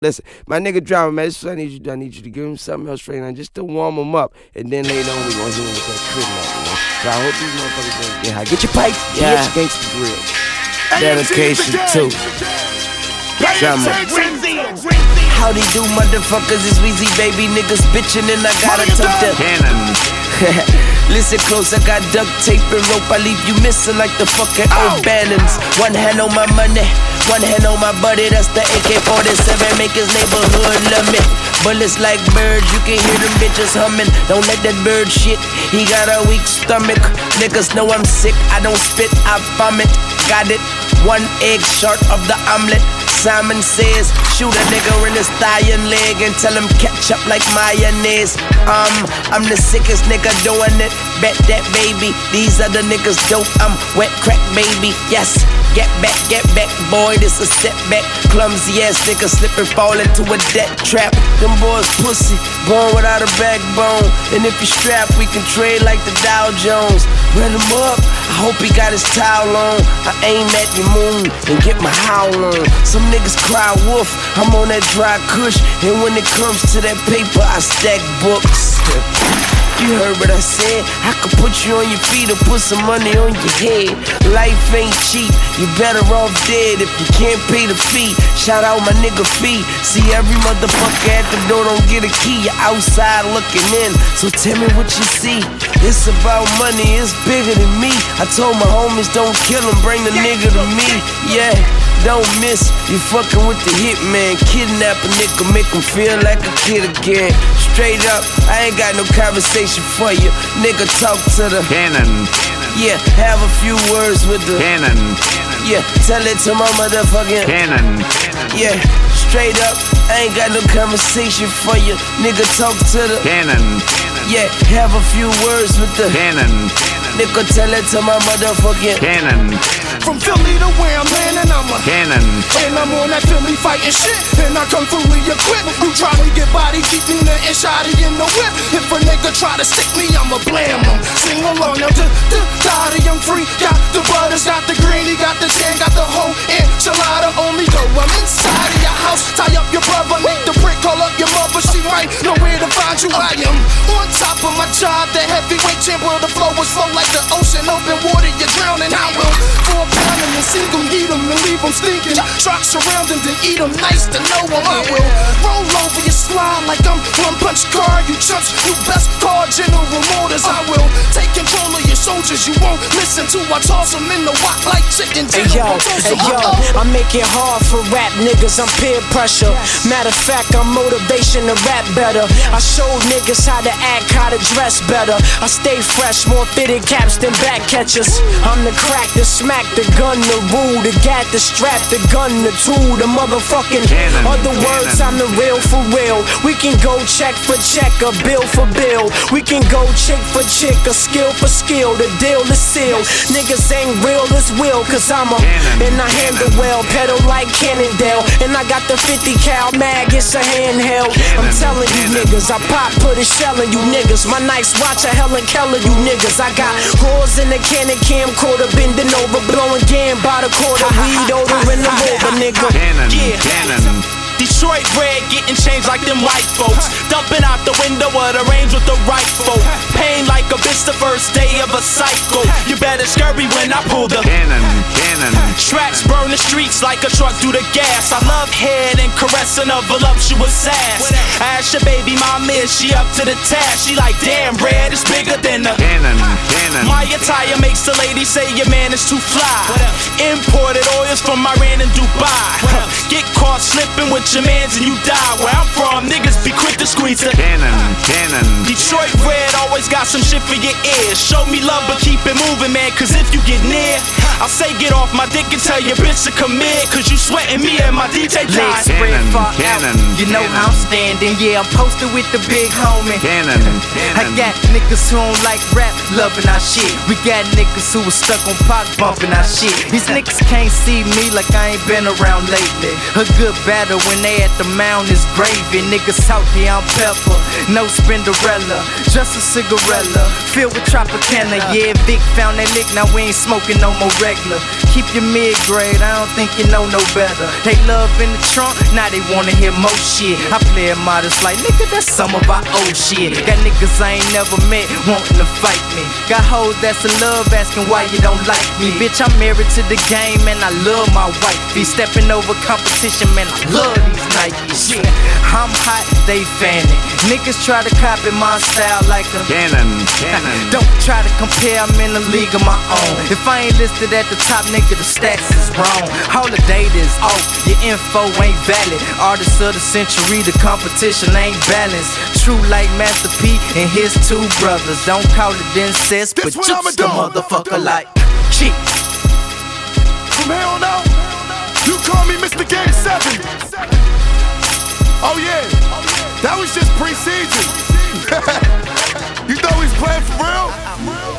Listen, my nigga Drama, man, this is what I need you to give him something else straight now, just to warm him up, and then later on we gonna hit him with that crib night, you know? So I hope these motherfuckers don't get high. Get your pipe, get your gangsta grill. Dedication to Drama. Howdy do, motherfuckers, it's Weezy, baby. Niggas bitchin' and I gotta tuck the Cannon. Listen close, I got duct tape and rope. I leave you missing like the fucking old Bannons. One hand on my money, one hand on my buddy. That's the AK-47, make his neighborhood love me. Bullets like birds, you can hear them bitches humming. Don't let that bird shit, he got a weak stomach. Niggas know I'm sick, I don't spit, I vomit. Got it, one egg short of the omelet. Simon says, shoot a nigga in his thigh and leg and tell him catch up like mayonnaise. I'm the sickest nigga doing it. Bet that, baby. These other niggas dope. I'm wet crack, baby. Yes. Get back, boy. This a setback. Clumsy ass nigga slip and fall into a death trap. Them boys pussy, born without a backbone. And if you strap, we can trade like the Dow Jones. Run him up. I hope he got his towel on. I aim at your moon and get my howl on. Some niggas cry wolf, I'm on that dry kush. And when it comes to that paper, I stack books. You heard what I said, I could put you on your feet or put some money on your head. Life ain't cheap, you better off dead if you can't pay the fee. Shout out my nigga Fee. See every motherfucker at the door don't get a key. You're outside looking in, so tell me what you see. It's about money, it's bigger than me. I told my homies don't kill him, bring the nigga to me. Yeah, don't miss, you fucking with the hitman. Kidnap a nigga, make him feel like a kid again. Straight up, I ain't got no conversation for you. Nigga, talk to the Cannon. Yeah, have a few words with the Cannon. Yeah, tell it to my motherfucking Cannon. Yeah, straight up, I ain't got no conversation for you. Nigga, talk to the Cannon. Yeah, have a few words with the Cannon. Nigga, tell it to my motherfucking Cannon. From Philly to where I'm landing, I'm a Cannon. And I'm on that Philly fighting shit, and I come fully equipped. You try to get body, keep me and shotty in the whip. If a nigga try to stick me, I'ma blam him. Sing along now, daddy, I'm free. Got the butters, got the greeny, got the tan, got the whole enchilada on me. Though I'm inside of your house, tie up your brother, make the brick, call up your mother. She might know where to find you. I am on top of my job, the heavyweight champ where the flow is flow like the ocean. Open water, you're drowning. I will 4 pound him and sink him, heat him, and leave him stinking. Trucks around him, then eat him. Nice to know him. I will roll over your slide like I'm one punch car. You chumps, you best call General Motors. I will take control of your soldiers. You won't listen to. I toss them in the wok like chicken. Hey yo, I make it hard for rap niggas. I'm peer pressure. Matter of fact, I'm motivation to rap better. I show niggas how to act, how to dress better. I stay fresh, more fitted caps than back catchers. I'm the crack, the smack, the gun, the rule, the gat, the strap, the gun, the tool, the motherfucking Cannon. Other words, I'm the real for real. We can go check for check, a bill for bill. We can go chick for chick, a skill for skill. The deal is sealed. Niggas ain't real as will, cause I'm a Cannon. and I handle well, pedal like Cannondale. And I got the 50 cal mag, it's a handheld. I'm telling you niggas, I pop, put a shell in you niggas. My nice watch, a Helen Keller, you niggas. I got rolls in the cannon camcorder, bending over, blowing game by the quarter. Weed odor in the rover, nigga. Cannon. Yeah. Cannon. Detroit red, getting changed like them white folks. Dumping out the window of the range with the right folk. Pain like a bitch the first day of a cycle. You better scurry when I pull the Cannon. Cannon. tracks, burn the streets like a truck through the gas. I love head and caressing a voluptuous ass. I ask your baby mama is she up to the task. She like, damn, red is bigger than the Cannon. Cannon. My attire makes the lady say your man is too fly. Imported oils from Iran and Dubai. Get caught slipping with your mans and you die. Where I'm from, niggas be quick to squeeze the Cannon. Cannon. Detroit red always got some shit for your ears. Show me love but keep it moving, man, cause if you get near, I'll say get off my dick and tell your bitch to come in. Cause you sweating me and my DJ Late time. spring Cannon. fall out. Cannon. You know how I'm standing, yeah, I'm posted with the big homie. Cannon. I got niggas who don't like rap, loving our shit. We got niggas who was stuck on Pac, bumping our shit. These niggas can't see me like I ain't been around lately. A good battle when they at the mound is gravy. Niggas salty, I'm pepper, no Spinderella, just a cigarella filled with Tropicana. Yeah, Vic found that lick, now we ain't smoking no more regular. Keep your mid-grade, I don't think you know no better. They love in the trunk, now they wanna hear more shit. I play it modest like, nigga, that's some of our old shit. Got niggas I ain't never met wanting to fight me. Got hoes that's in love asking why you don't like me. Bitch, I'm married to the game and I love my wife. Be stepping over competition, man, I love these Nikes. Yeah, I'm hot, they fanning. Niggas try to copy my style like a Cannon. Don't try to compare, I'm in a league of my own. If I ain't listed at the top, nigga, the stats is wrong. All the data is off, your info ain't valid. Artists of the century, the competition ain't balanced. True like Master P and his two brothers. Don't call it incest, but just a motherfucker like cheat. From here on out, you call me Mr. Game 7. Oh yeah, that was just pre-season. You know he's playing for real?